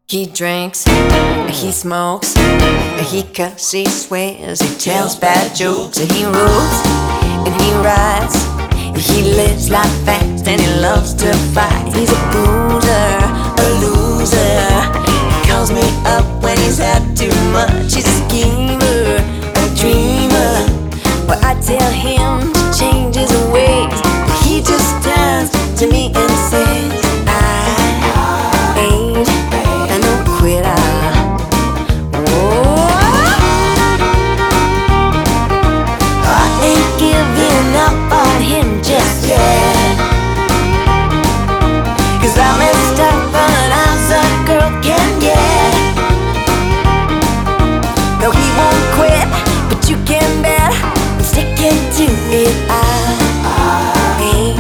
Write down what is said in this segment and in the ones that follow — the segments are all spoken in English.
He drinks, he smokes, he cusses, he swears, he tells bad jokes, and he rules, and he rides. He lives life fast and he loves to fight. He's a boozer, a loser. He calls me up when he's had too much. He's a schemer, a dreamer. But I tell him to change his ways, but he just turns to me and says, I ain't no quitter. Oh, I ain't giving up on him just yet, 'cause I messed up, but as a girl can get. No, he won't quit, but you can bet I'm sticking to it. I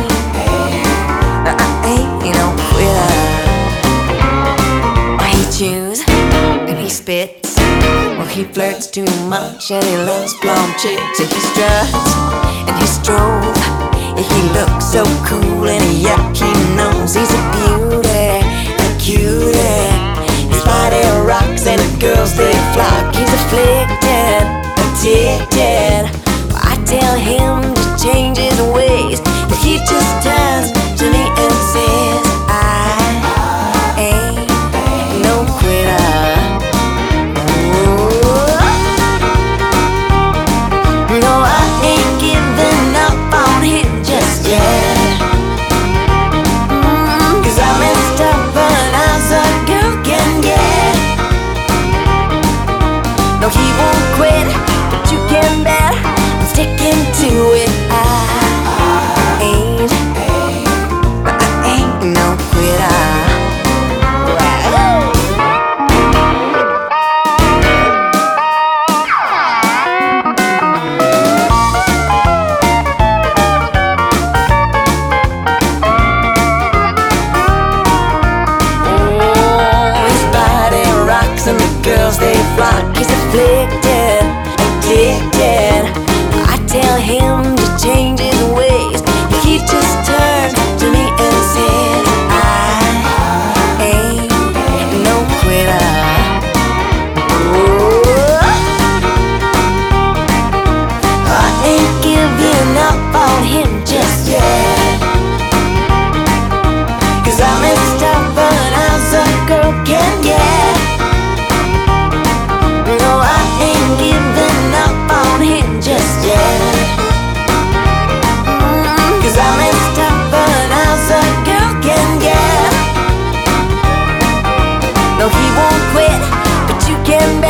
ain't no quitter. He chews and he spits. Well, he flirts too much and he loves blonde chicks. And he struts and he strolls. And he looks so cool and yuck, he knows he's a beauty, a cutie. His body rocks and the girls they flock. He's afflicted, addicted. I tell him to change his ways, but he just turns to me and says, I ain't no quitter. Ooh. No, I ain't giving up on him just yet, 'cause I messed up, but as a girl can get. No, he won't quit, but you can bet I'm sticking to it. I ain't no quitter. And the girls they flock. He's afflicted, addicted. I tell him to change his ways, but he just turns to me and says, I ain't no quitter. Ooh. I ain't giving up on him just yet, 'cause I messed up, but as a girl can get. No, he won't quit, but you can